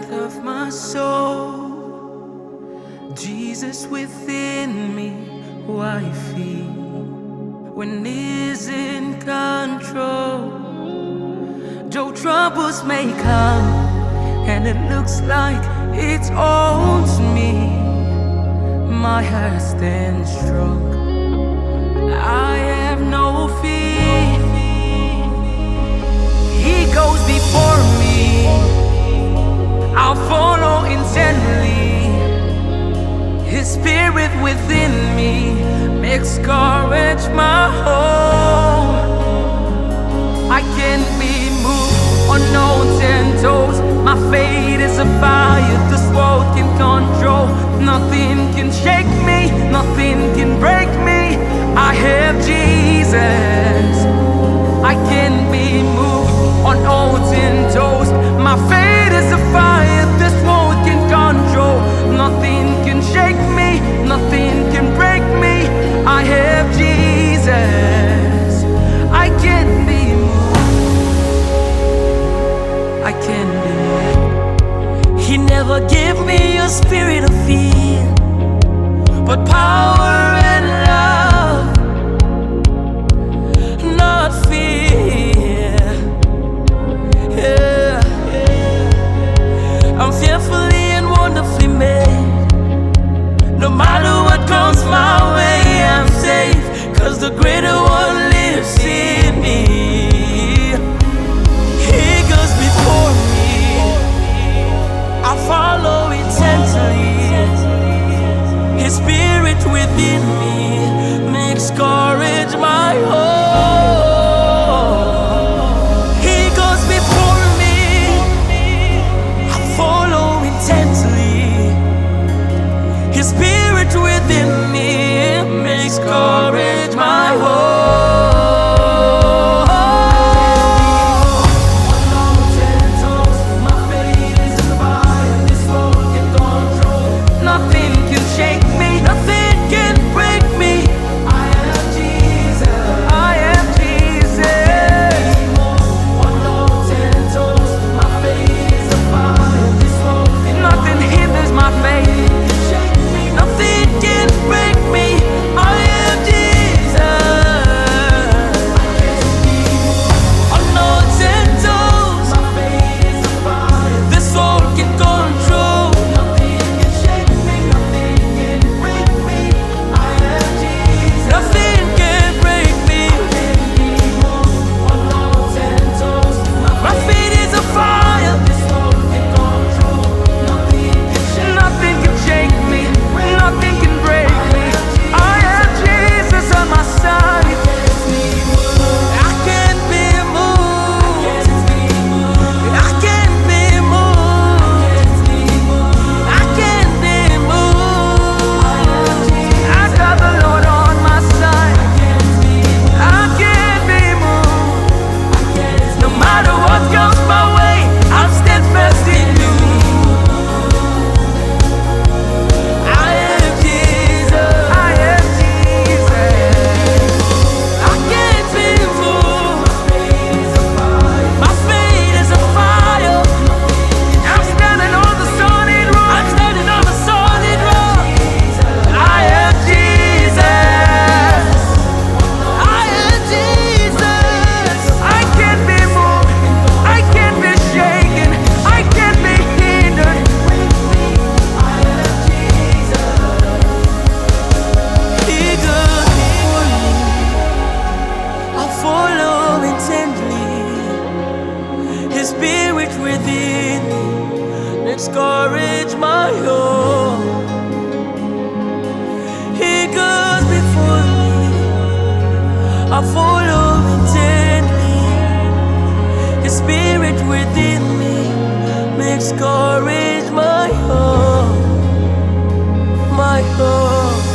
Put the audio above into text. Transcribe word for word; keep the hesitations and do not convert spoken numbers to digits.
strength of my soul. Jesus within me, why fear when He's in control? Though troubles may come and it looks like it owns me, my heart stands strong. I have no fear. He goes before me, I'll follow intently. His spirit within me makes courage my home. I can't be moved on no ten toes. My fate is a fire this world can control. Nothing can shake me, nothing can break me. I have Jesus. I can't be moved on all ten toes. My fate is a fire this world can control. Nothing can shake me, nothing can break me. I have Jesus. I can't be moved. I can't be moved. He never gave me a spirit of fear, but power and love, not fear. Yeah. I'm fearfully and wonderfully made. No matter what comes my way, I'm safe, 'cause the greater one lives in me. He goes before me, I follow intently. His spirit within me makes courage my own. He goes before me, I follow intently. His spirit within me makes courage my own. Nothing can shake me, nothing can break me. I have Jesus. I have Jesus. Nothing hinders my faith. Nothing can break me. I have Jesus. On all ten toes, this world can control. Nothing can shake me, nothing can break me. I have Jesus. Nothing can break me. On all ten toes, my feet is a fire. This world can control. Nothing can shake. Nothing can shake me. Nothing can break me. I have Jesus on my side. I can't be moved. I can't be moved. I can't be moved. I got the Lord on my side. I can't be moved. No matter what comes my way, I'm steadfast in you. I have Jesus. I have Jesus. I can't be moved. My faith is a fire. I'm standing on the solid rock. I'm standing on the solid rock. I have Jesus. I have Jesus. I can't be moved. I can't be shaken. I can't be hindered. He goes before me, I follow intently. His spirit within me makes courage my own. He goes before me, I follow intently. His spirit within me makes courage my own, my own.